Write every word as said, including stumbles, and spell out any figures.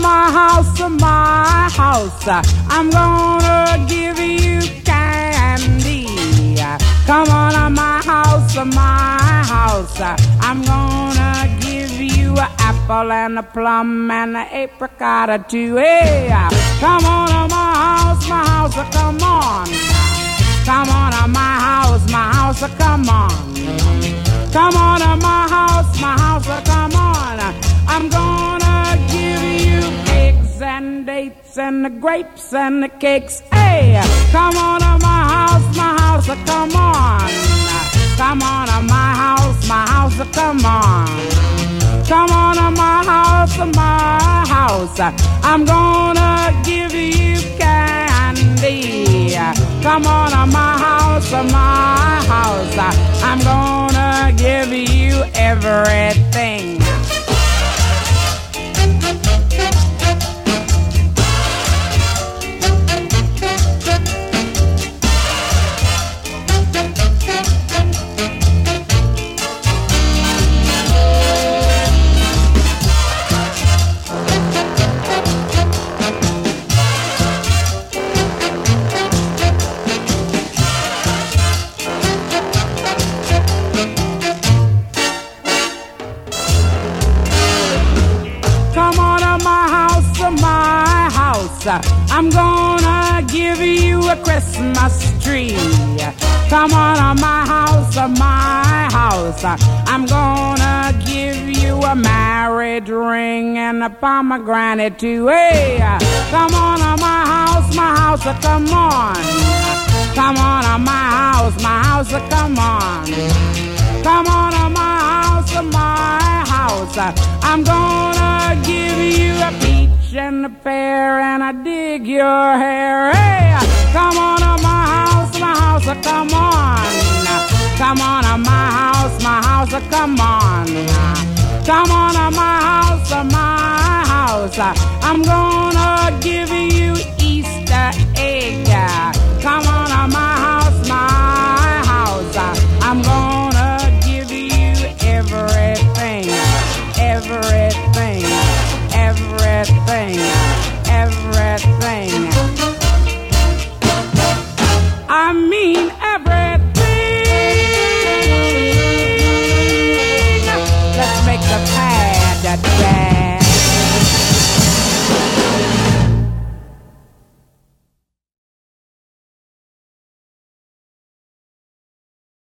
my house, my house. I'm gonna give you candy. Come on to my house, my house. I'm gonna give you an apple and a plum and an apricot or two. Hey, come on to my house, my house. Come on. Come on to my house, my house. Come on. Come on to my house, my house. Come on. I'm gonna give you eggs and dates and the grapes and the cakes. Hey, come on to my house, my house, come on. Come on to my house, my house, come on. Come on to my house, my house. I'm gonna give you candy. Come on to my house, my house. I'm gonna give you everything. I'm gonna give you a Christmas tree. Come on to my house, my house. I'm gonna give you a marriage ring and a pomegranate too. Hey, come on to my house, my house, come on. Come on to my house, my house, come on. Come on to my house, my house. I'm gonna give you a peach and a pear and I dig your hair. Hey, come on to my house, my house, come on. Come on to my house, my house, come on. Come on to my house, my house. I'm gonna give